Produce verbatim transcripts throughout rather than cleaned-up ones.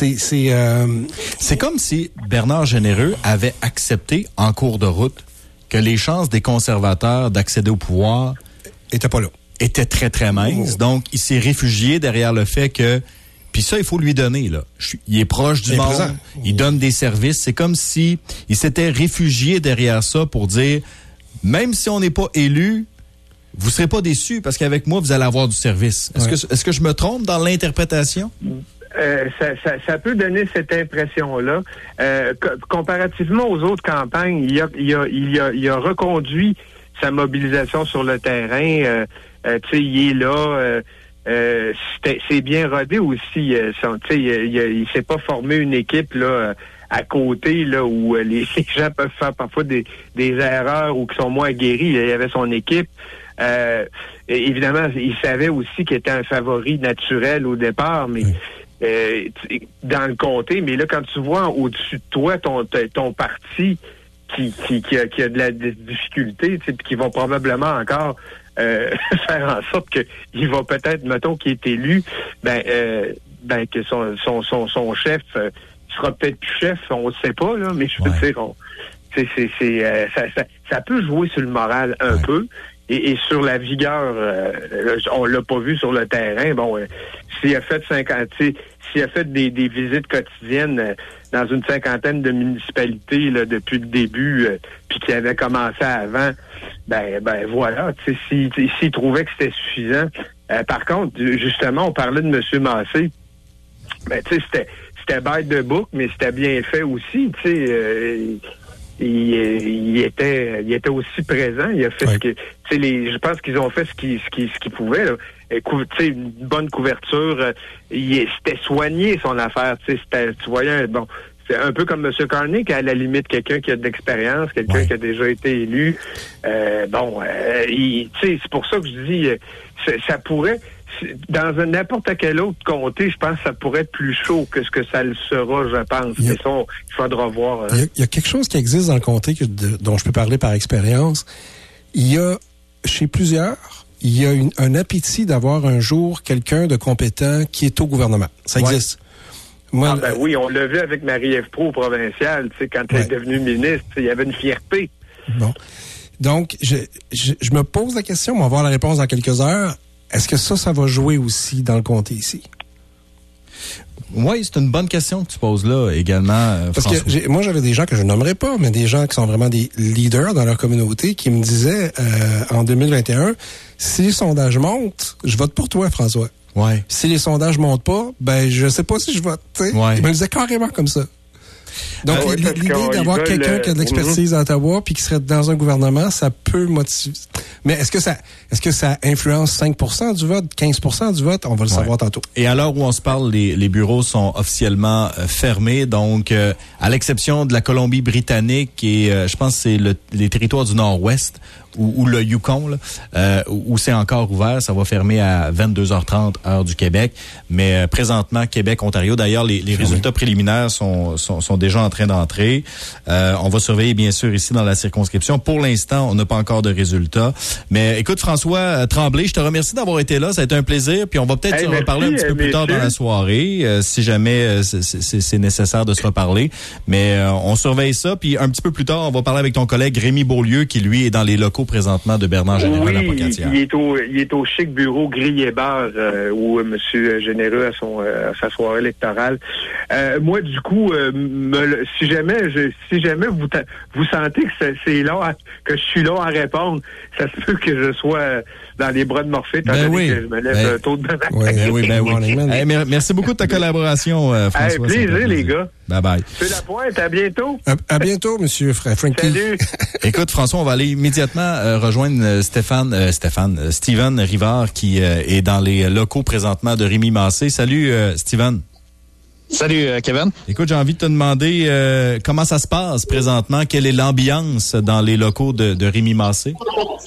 c'est c'est euh... c'est comme si Bernard Généreux avait accepté en cours de route que les chances des conservateurs d'accéder au pouvoir étaient pas là. Étaient très très minces. Oh. Donc il s'est réfugié derrière le fait que puis ça, il faut lui donner, là. Il est proche du monde, présent. Il donne des services. C'est comme si il s'était réfugié derrière ça pour dire, même si on n'est pas élu, vous serez pas déçus parce qu'avec moi, vous allez avoir du service. Est-ce, ouais. que, est-ce que je me trompe dans l'interprétation? Euh, ça, ça, ça peut donner cette impression-là. Euh, co- comparativement aux autres campagnes, il a, il a, il a, il a reconduit sa mobilisation sur le terrain. Euh, euh, tu sais, il est là... Euh, Euh, c'est bien rodé aussi. Euh, son, il, il, il s'est pas formé une équipe là à côté là où les, les gens peuvent faire parfois des, des erreurs ou qui sont moins aguerris. Il y avait son équipe. Euh, évidemment, il savait aussi qu'il était un favori naturel au départ, mais euh, dans le comté. Mais là, quand tu vois au-dessus de toi ton ton parti qui qui, qui, a, qui a de la difficulté, puis qui va probablement encore Euh, faire en sorte que il va peut-être, mettons, qu'il est élu, ben, euh, ben que son son son, son chef euh, sera peut-être plus chef, on ne sait pas là, mais je veux ouais. dire, on, c'est c'est c'est euh, ça, ça ça peut jouer sur le moral un ouais. peu et, et sur la vigueur. Euh, on l'a pas vu sur le terrain. Bon, euh, s'il a fait cinquante, s'il a fait des, des visites quotidiennes euh, dans une cinquantaine de municipalités là, depuis le début, euh, puis qu'il avait commencé avant. Ben, ben voilà, tu sais, s'il, s'il trouvait que c'était suffisant. Euh, par contre, justement, on parlait de M. Massé. Ben, tu sais, c'était, c'était bête de bouc, mais c'était bien fait aussi, tu sais. Euh, il, il était, il était aussi présent. Il a fait ouais. ce que, tu sais, les, je pense qu'ils ont fait ce qu'ils, ce qu'ils, ce qu'ils pouvaient. Là. Tu sais, une bonne couverture. Euh, il, c'était soigné son affaire. Tu sais, c'était, tu voyais, bon. C'est un peu comme M. Carney, qui a à la limite quelqu'un qui a de l'expérience, quelqu'un ouais. qui a déjà été élu. Euh, bon, euh, il, c'est pour ça que je dis, ça pourrait, dans n'importe quel autre comté, je pense que ça pourrait être plus chaud que ce que ça le sera, je pense. Mais ça, on, il faudra voir. Hein. Il, y a, il y a quelque chose qui existe dans le comté que, de, dont je peux parler par expérience. Il y a, chez plusieurs, il y a une, un appétit d'avoir un jour quelqu'un de compétent qui est au gouvernement. Ça ouais. existe. Moi, ah ben oui, on l'a vu avec Marie-Ève Proulx au provincial, tu sais, quand elle ouais. est devenue ministre, il y avait une fierté. Bon. Donc, je, je, je me pose la question, on va voir la réponse dans quelques heures. Est-ce que ça, ça va jouer aussi dans le comté ici? Oui, c'est une bonne question que tu poses là également, euh, Parce François. que j'ai, moi, j'avais des gens que je nommerai pas, mais des gens qui sont vraiment des leaders dans leur communauté qui me disaient euh, en deux mille vingt et un, si les sondages montent, je vote pour toi, François. Ouais. Si les sondages montent pas, ben je sais pas si je vote. T'sais. Ouais. Il me le disait carrément comme ça. Donc ah oui, l'idée d'avoir veulent, quelqu'un qui a de l'expertise mm-hmm. à Ottawa puis qui serait dans un gouvernement, ça peut motiver. Mais est-ce que ça est-ce que ça influence cinq pour cent du vote, quinze pour cent du vote? On va le ouais. savoir tantôt. Et à l'heure où on se parle, les, les bureaux sont officiellement euh, fermés. Donc, euh, à l'exception de la Colombie-Britannique et euh, je pense que c'est le, les territoires du Nord-Ouest ou, ou le Yukon, là, euh, où c'est encore ouvert, ça va fermer à vingt-deux heures trente, heure du Québec. Mais euh, présentement, Québec, Ontario, d'ailleurs, les, les résultats oui. préliminaires sont, sont, sont déjà en train d'entrer. Euh, on va surveiller, bien sûr, ici dans la circonscription. Pour l'instant, on n'a pas encore de résultats. Mais écoute, François Tremblay, je te remercie d'avoir été là. Ça a été un plaisir. Puis on va peut-être hey, se merci, reparler un petit peu plus tard dans la soirée, euh, si jamais euh, c'est, c'est, c'est nécessaire de se reparler. Mais euh, on surveille ça. Puis un petit peu plus tard, on va parler avec ton collègue Rémi Beaulieu, qui, lui, est dans les locaux présentement de Bernard Généreux oui, à Pocatière. Il est au, il est au chic bureau Grille et Bar euh, où M. Généreux a son euh, à sa soirée électorale. Euh, moi, du coup, euh, me, si jamais je, si jamais vous vous sentez que c'est, c'est là à, que je suis là à répondre, ça se peut que je sois dans les bras de Morphée, étant ben donné oui. que je me lève ben, tôt de matin. Ouais, ben oui, ben oui. Hey, merci beaucoup de ta collaboration, euh, François. Hey, plaisir, les gars. Bye bye. C'est la pointe, à bientôt. À, à bientôt, monsieur Frankie. Salut. Écoute, François, on va aller immédiatement euh, rejoindre euh, Stéphane, euh, Stéphane, euh, Steven Rivard, qui euh, est dans les locaux présentement de Rémi Massé. Salut, euh, Steven. Salut, euh, Kevin. Écoute, j'ai envie de te demander euh, comment ça se passe présentement. Quelle est l'ambiance dans les locaux de, de Rémi Massé?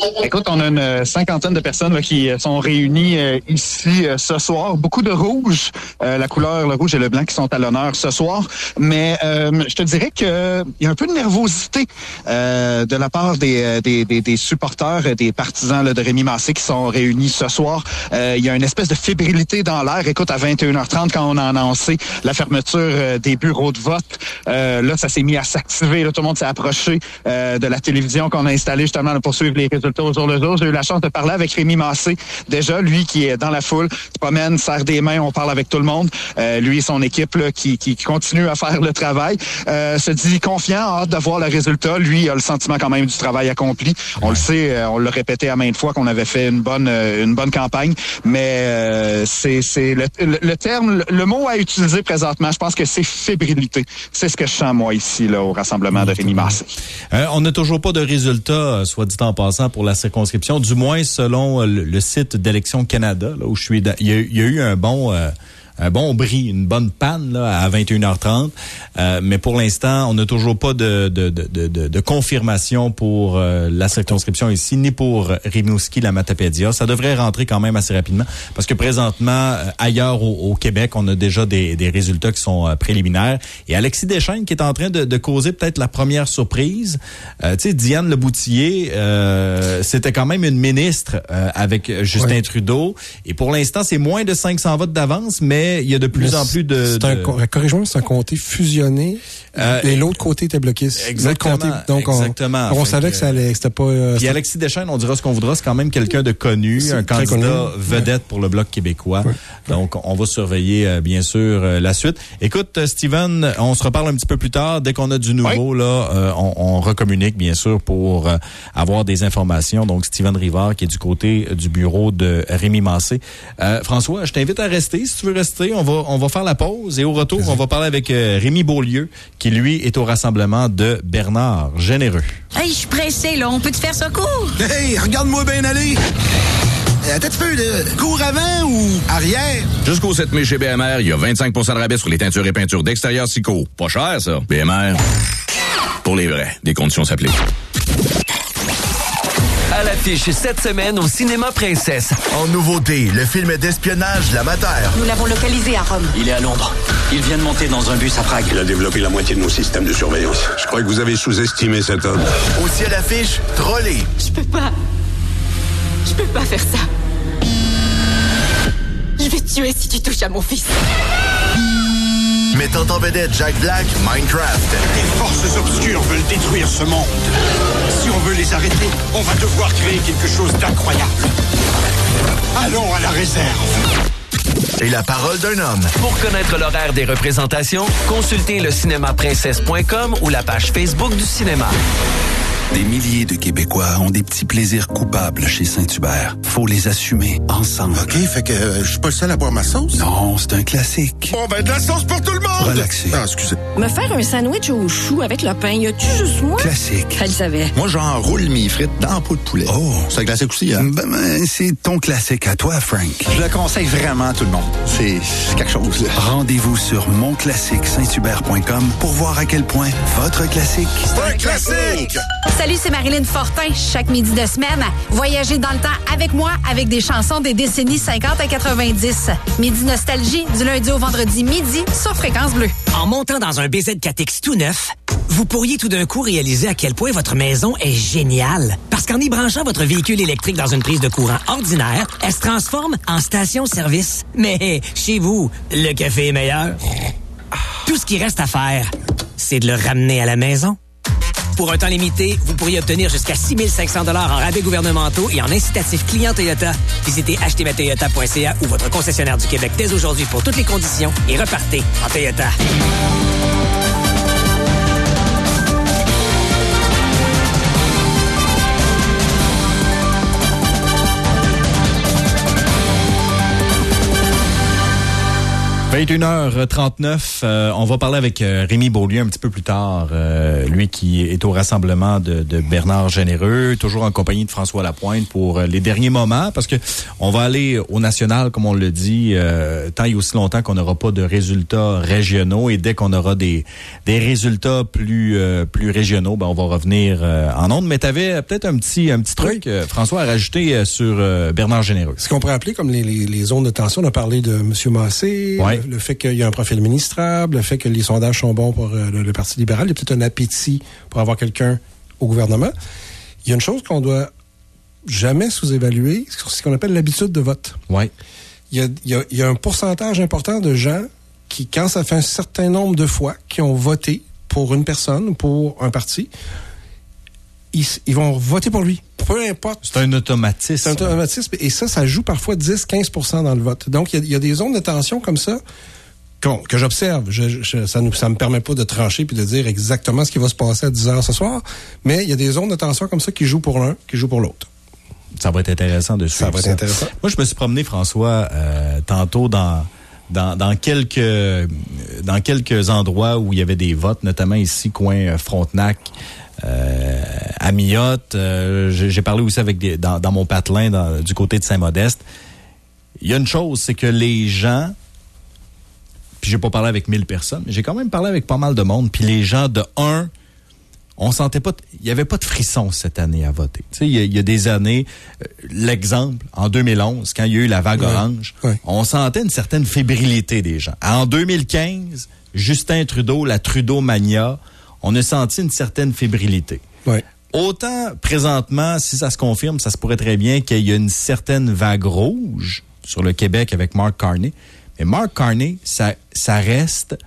Écoute, on a une cinquantaine de personnes là, qui sont réunies euh, ici euh, ce soir. Beaucoup de rouge, euh, la couleur, le rouge et le blanc qui sont à l'honneur ce soir. Mais euh, je te dirais que il y a un peu de nervosité euh, de la part des, des, des, des supporters, des partisans là, de Rémi Massé qui sont réunis ce soir. Euh, il y a une espèce de fébrilité dans l'air. Écoute, à vingt et une heures trente, quand on a annoncé la fermeture euh, des bureaux de vote, euh, là, ça s'est mis à s'activer. Là, tout le monde s'est approché euh, de la télévision qu'on a installée justement là, pour suivre les résultats au jour le jour. J'ai eu la chance de parler avec Rémi Massé. Déjà, lui qui est dans la foule, se promène, serre des mains, on parle avec tout le monde. Euh, lui et son équipe là, qui, qui, qui continue à faire le travail. Euh, se dit confiant, hâte de voir le résultat. Lui a le sentiment quand même du travail accompli. On ouais. le sait, on l'a répété à maintes fois qu'on avait fait une bonne une bonne campagne, mais euh, c'est c'est le, le, le terme, le, le mot à utiliser présentement, je pense que c'est fébrilité. C'est ce que je sens moi ici là au rassemblement mmh, de Rémi Massé. Euh, on n'a toujours pas de résultats, soit dit en passant, pour la circonscription, du moins selon le, le site d'Élections Canada, là où je suis. Il y a, il y a eu un bon euh, un bon bris, une bonne panne là, à vingt et une heures trente. Euh, mais pour l'instant, on n'a toujours pas de, de, de, de, de confirmation pour euh, la circonscription ici, ni pour Rimouski, la Matapédia. Ça devrait rentrer quand même assez rapidement, parce que présentement, euh, ailleurs au, au Québec, on a déjà des, des résultats qui sont euh, préliminaires. Et Alexis Deschênes qui est en train de, de causer peut-être la première surprise. Euh, tu sais, Diane Leboutillier, euh, c'était quand même une ministre euh, avec Justin ouais. Trudeau. Et pour l'instant, c'est moins de cinq cents votes d'avance, mais il y a de plus mais en plus de... C'est un, de... Corrige-moi, c'est un comté fusionné euh, et l'autre côté était bloqué. Exactement. Comté, donc exactement. On, on savait que, que ça allait, c'était pas... Euh, puis Alexis Deschênes, on dira ce qu'on voudra, c'est quand même quelqu'un de connu, c'est un candidat connu. vedette ouais. pour le Bloc québécois. Ouais. Donc, on va surveiller, euh, bien sûr, euh, la suite. Écoute, Steven, on se reparle un petit peu plus tard. Dès qu'on a du nouveau, oui. là, euh, on, on recommunique, bien sûr, pour euh, avoir des informations. Donc, Steven Rivard, qui est du côté du bureau de Rémi Massé. Euh, François, je t'invite à rester, si tu veux rester. On va, on va faire la pause et au retour, on va parler avec euh, Rémi Beaulieu, qui, lui, est au rassemblement de Bernard Généreux. Hey, je suis pressé, là. On peut te faire ça court? Hey, regarde-moi bien aller! Attends un petit peu, de cours avant ou arrière? Jusqu'au sept mai chez B M R, il y a vingt-cinq pour cent de rabais sur les teintures et peintures d'extérieur Sico. Pas cher, ça. B M R, pour les vrais. Des conditions s'appliquent. À l'affiche cette semaine au Cinéma Princesse. En nouveauté, le film d'espionnage L'Amateur. Nous l'avons localisé à Rome. Il est à Londres. Il vient de monter dans un bus à Prague. Il a développé la moitié de nos systèmes de surveillance. Je crois que vous avez sous-estimé cet homme. Aussi à l'affiche, Trolley. Je peux pas. Je peux pas faire ça. Je vais te tuer si tu touches à mon fils. Mettant en vedette Jack Black, Minecraft. Les forces obscures veulent détruire ce monde. Si on veut les arrêter, on va devoir créer quelque chose d'incroyable. Allons à la réserve. Et la parole d'un homme. Pour connaître l'horaire des représentations, consultez le cinéma princesse point com ou la page Facebook du cinéma. Des milliers de Québécois ont des petits plaisirs coupables chez Saint-Hubert. Faut les assumer ensemble. OK, fait que euh, je suis pas le seul à boire ma sauce? Non, c'est un classique. Bon, ben de la sauce pour tout le monde! Relaxez. Ah, excusez. Me faire un sandwich au chou avec le pain, y a-tu juste moi? Classique. Elle savait. Moi, j'enroule mes frites dans la peau de poulet. Oh, c'est un classique aussi, hein? Ben, ben, c'est ton classique à toi, Frank. Je le conseille vraiment à tout le monde. C'est quelque chose, là. Rendez-vous sur mon classique saint hubert point com pour voir à quel point votre classique... C'est un classique! Salut, c'est Marilyn Fortin. Chaque midi de semaine, voyagez dans le temps avec moi avec des chansons des décennies cinquante à quatre-vingt-dix. Midi Nostalgie, du lundi au vendredi midi sur Fréquence Bleue. En montant dans un B Z quatre X tout neuf, vous pourriez tout d'un coup réaliser à quel point votre maison est géniale. Parce qu'en y branchant votre véhicule électrique dans une prise de courant ordinaire, elle se transforme en station-service. Mais chez vous, le café est meilleur. Tout ce qui reste à faire, c'est de le ramener à la maison. Pour un temps limité, vous pourriez obtenir jusqu'à six mille cinq cents dollars en rabais gouvernementaux et en incitatifs clients Toyota. Visitez acheter ma toyota point c a ou votre concessionnaire du Québec dès aujourd'hui pour toutes les conditions et repartez en Toyota. vingt et une heures trente-neuf, euh, on va parler avec euh, Rémi Beaulieu un petit peu plus tard, euh, lui qui est au rassemblement de, de Bernard Généreux, toujours en compagnie de François Lapointe pour euh, les derniers moments, parce que on va aller au national, comme on le dit, euh, tant et aussi longtemps qu'on n'aura pas de résultats régionaux, et dès qu'on aura des des résultats plus euh, plus régionaux, ben on va revenir euh, en ondes. Mais tu avais peut-être un petit un petit truc, oui. euh, François, à rajouter euh, sur euh, Bernard Généreux. Ce qu'on pourrait appeler comme les, les, les zones de tension, on a parlé de M. Massé, ouais. le, le fait qu'il y a un profil ministrable, le fait que les sondages sont bons pour euh, le, le Parti libéral, il y a peut-être un appétit pour avoir quelqu'un au gouvernement. Il y a une chose qu'on doit jamais sous-évaluer, c'est ce qu'on appelle l'habitude de vote. Ouais. Il y a, il y a, il y a un pourcentage important de gens qui, quand ça fait un certain nombre de fois, qui ont voté pour une personne, pour un parti, ils, ils vont voter pour lui. Peu importe. C'est un automatisme. C'est un automatisme. Et ça, ça joue parfois dix à quinze pour cent dans le vote. Donc, il y a, il y a des zones de tension comme ça qu'on, que j'observe. Je, je, ça ne ça me permet pas de trancher puis de dire exactement ce qui va se passer à dix heures ce soir. Mais il y a des zones de tension comme ça qui jouent pour l'un, qui jouent pour l'autre. Ça va être intéressant de suivre. Ça va être intéressant. Moi, je me suis promené, François, euh, tantôt dans... Dans, dans quelques dans quelques endroits où il y avait des votes, notamment ici, coin Frontenac, euh, à Miotte. Euh, j'ai, j'ai parlé aussi avec des, dans, dans mon patelin dans, du côté de Saint-Modeste. Il y a une chose, c'est que les gens, puis j'ai pas parlé avec mille personnes, mais j'ai quand même parlé avec pas mal de monde, puis les gens, de un, on sentait pas, il y avait pas de frisson cette année à voter. Tu sais, il y, y a des années, euh, l'exemple, en deux mille onze, quand il y a eu la vague ouais, orange, ouais. on sentait une certaine fébrilité des gens. En deux mille quinze, Justin Trudeau, la Trudeau-mania, on a senti une certaine fébrilité. Ouais. Autant, présentement, si ça se confirme, ça se pourrait très bien qu'il y a une certaine vague rouge sur le Québec avec Mark Carney. Mais Mark Carney, ça, ça reste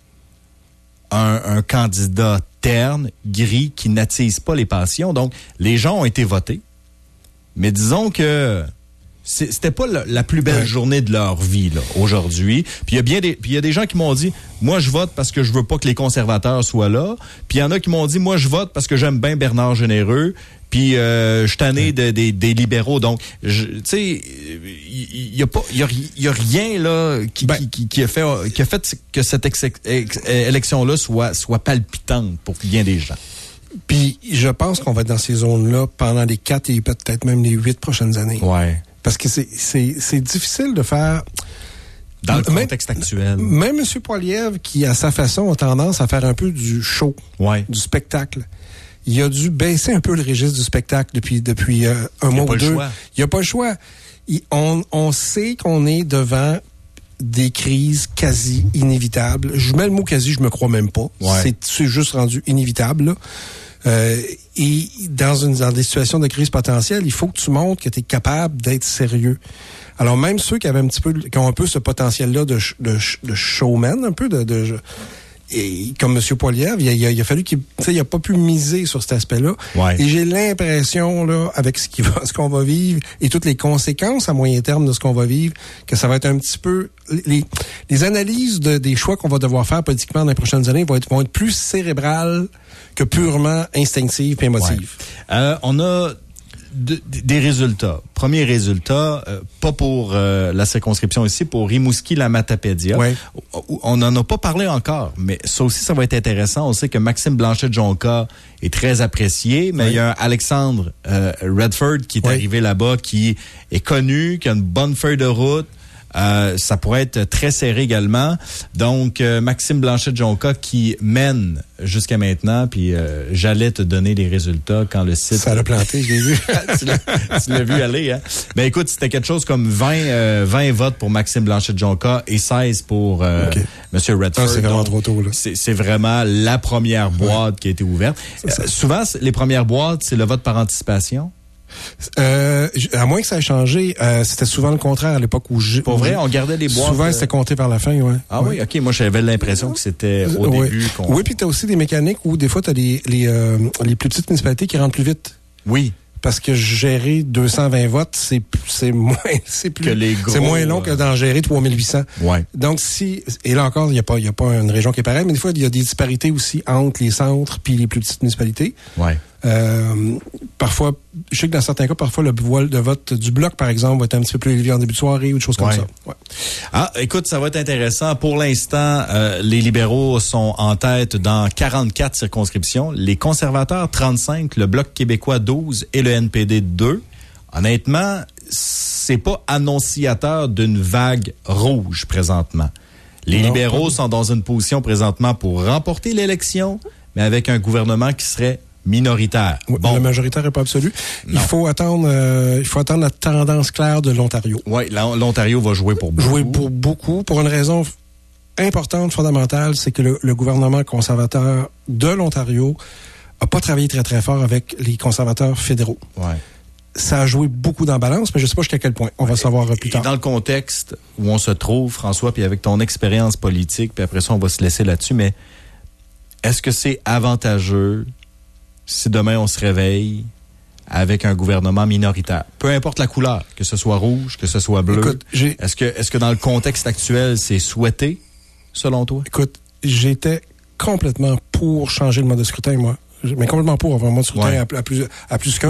un, un candidat terne, gris, qui n'attise pas les passions. Donc, les gens ont été votés. Mais disons que c'est, c'était pas la, la plus belle ouais. journée de leur vie, là, aujourd'hui. Puis il y a bien des, puis il y a des gens qui m'ont dit, moi, je vote parce que je veux pas que les conservateurs soient là. Puis il y en a qui m'ont dit, moi, je vote parce que j'aime bien Bernard Généreux. Puis euh, je suis tanné ouais. de, de, des libéraux. Donc, tu sais, il y, y a pas, il y a, y a rien là qui, ben, qui, qui a fait qui a fait que cette ex- ex- élection-là soit soit palpitante pour bien des gens. Puis je pense qu'on va être dans ces zones-là pendant les quatre et peut-être même les huit prochaines années. Ouais. Parce que c'est c'est c'est difficile de faire. Dans le contexte même, actuel. Même M. Poilievre, qui à sa façon a tendance à faire un peu du show, ouais. du spectacle. Il a dû baisser un peu le registre du spectacle depuis depuis euh, un mois ou deux. Il n'y a pas le choix. Il, on, on sait qu'on est devant des crises quasi inévitables. Je mets le mot quasi, je me crois même pas. Ouais. C'est, c'est juste rendu inévitable. Là. Euh, et dans, une, dans des situations de crise potentielle, il faut que tu montres que tu es capable d'être sérieux. Alors même ceux qui avaient un petit peu, qui ont un peu ce potentiel-là de, de, de showman, un peu de... de Et comme M. Poilievre, il a, il, a, il a fallu qu'il, tu sais, il a pas pu miser sur cet aspect-là. Ouais. Et j'ai l'impression là, avec ce qui va, ce qu'on va vivre et toutes les conséquences à moyen terme de ce qu'on va vivre, que ça va être un petit peu les, les analyses de, des choix qu'on va devoir faire politiquement dans les prochaines années vont être, vont être plus cérébrales que purement instinctives et émotives. Ouais. Euh, on a De, des résultats. Premier résultat, euh, pas pour euh, la circonscription ici, pour Rimouski-la-Matapédia. Ouais. On n'en a pas parlé encore, mais ça aussi, ça va être intéressant. On sait que Maxime Blanchet-Jonca est très apprécié, mais ouais. il y a un Alexandre euh, Redford qui est ouais. arrivé là-bas, qui est connu, qui a une bonne feuille de route. Euh, ça pourrait être très serré également. Donc, euh, Maxime Blanchet-Jonca qui mène jusqu'à maintenant, puis euh, j'allais te donner les résultats quand le site... Ça l'a planté, je l'ai vu. tu, l'as, tu l'as vu aller, hein? Ben écoute, c'était quelque chose comme vingt, euh, vingt votes pour Maxime Blanchet-Jonca et seize pour euh, okay. M. Redford. Ah, c'est vraiment trop tôt, là. C'est, c'est vraiment la première boîte ouais. qui a été ouverte. Euh, souvent, les premières boîtes, c'est le vote par anticipation. Euh, à moins que ça ait changé, euh, c'était souvent le contraire à l'époque où je... Pour vrai, on gardait les boîtes... Souvent, c'était compté par la fin, ouais. Ah ouais. oui, OK. Moi, j'avais l'impression que c'était au oui. début qu'on... Oui, puis t'as aussi des mécaniques où des fois, t'as les, les, euh, les plus petites municipalités qui rentrent plus vite. Oui. Parce que gérer deux cent vingt votes, c'est, c'est moins, c'est plus, que les gros, c'est moins long que d'en gérer trois mille huit cents. Ouais. Donc, si, et là encore, il n'y a pas, il y a pas une région qui est pareille, mais des fois, il y a des disparités aussi entre les centres puis les plus petites municipalités. Ouais. Euh, parfois, je sais que dans certains cas, parfois, le voile de vote du Bloc, par exemple, va être un petit peu plus élevé en début de soirée ou des choses comme ouais. ça. Ouais. Ah, écoute, ça va être intéressant. Pour l'instant, euh, les libéraux sont en tête dans quarante-quatre circonscriptions. Les conservateurs, trente-cinq, le Bloc québécois, douze et le N P D, deux. Honnêtement, c'est pas annonciateur d'une vague rouge présentement. Les non, libéraux pas... sont dans une position présentement pour remporter l'élection, mais avec un gouvernement qui serait minoritaire. Oui, bon. Le majoritaire n'est pas absolu. Non. Il faut attendre euh, il faut attendre la tendance claire de l'Ontario. Oui, l'Ontario va jouer pour beaucoup. Jouer pour beaucoup, pour une raison importante, fondamentale, c'est que le, le gouvernement conservateur de l'Ontario n'a pas travaillé très, très fort avec les conservateurs fédéraux. Ouais. Ça a joué beaucoup dans la balance, mais je ne sais pas jusqu'à quel point. On va savoir plus tard. Et dans le contexte où on se trouve, François, puis avec ton expérience politique, puis après ça, on va se laisser là-dessus, mais est-ce que c'est avantageux si demain on se réveille avec un gouvernement minoritaire? Peu importe la couleur, que ce soit rouge, que ce soit bleu. Écoute, j'ai... Est-ce que, est-ce que dans le contexte actuel, c'est souhaité, selon toi? Écoute, j'étais complètement pour changer le mode de scrutin, moi. Mais complètement pour avoir un mode de scrutin ouais. à, à plus, à plus qu'un.